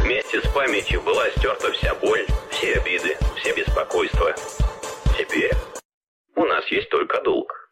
Вместе с памятью была стерта вся боль, все обиды, все беспокойства. Теперь у нас есть только долг.